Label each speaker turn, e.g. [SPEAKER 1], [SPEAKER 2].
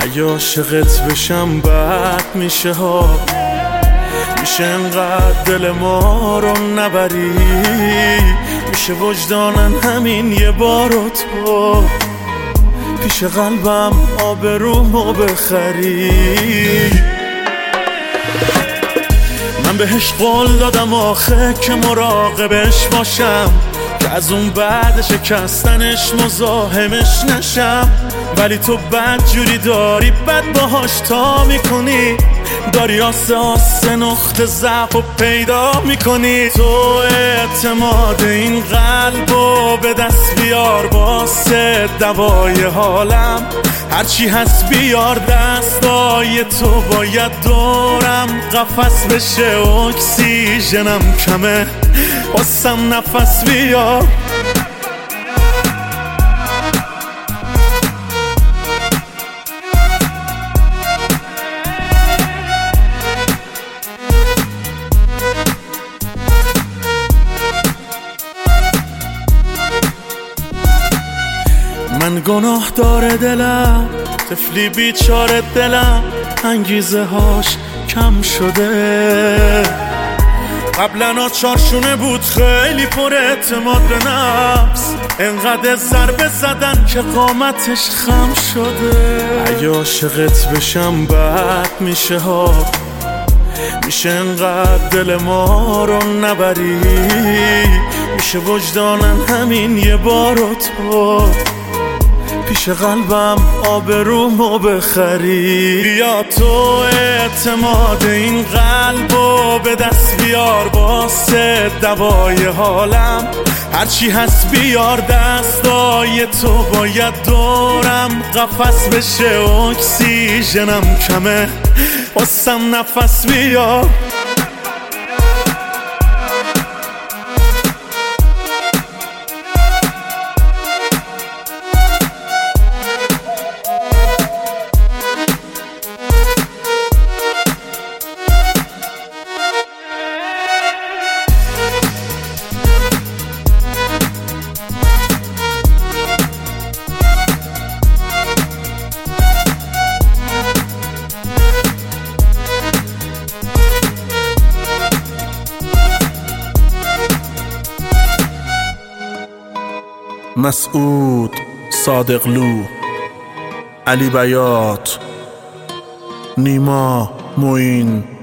[SPEAKER 1] اگه عاشقت بشم بد میشه ها، میشه انقدر دل ما رو نبری، میشه وجدانن همین یه بارو تو پیش قلبم آبرومو بخری. من بهش قول دادم آخه که مراقبش باشم، که از اون بعد شکستنش مزاحمش نشم، ولی تو بد جوری داری بد باهاش تا میکنی، داری آسه آسه نقطه ضعف و پیدا میکنی. تو اعتماد این قلبو به دست بیار، واسه دوای حالم هرچی هست بیار. دستای تو باید دورم قفس بشه، اکسیژنم کمه واسم نفس بیار. من گناه داره دلم، طفلی بیچاره دلم، انگیزه هاش کم شده. قبلا چارشونه بود خیلی پر اعتماد به نفس، انقدر ضربه زدن که قامتش خم شده. اگه عاشقت بشم بد میشه ها، میشه انقدر دل ما رو نبری، میشه وجدانن همین یه بارو تو پیش قلبم آبرومو بخری. بیا تو اعتماد این قلبو به دست بیار، واسه دوای حالم هرچی هست بیار. دستای تو باید دورم قفس بشه، اکسیژنم کمه واسم نفس بیار. مسعود صادقلو، علی بیات، نیما معین.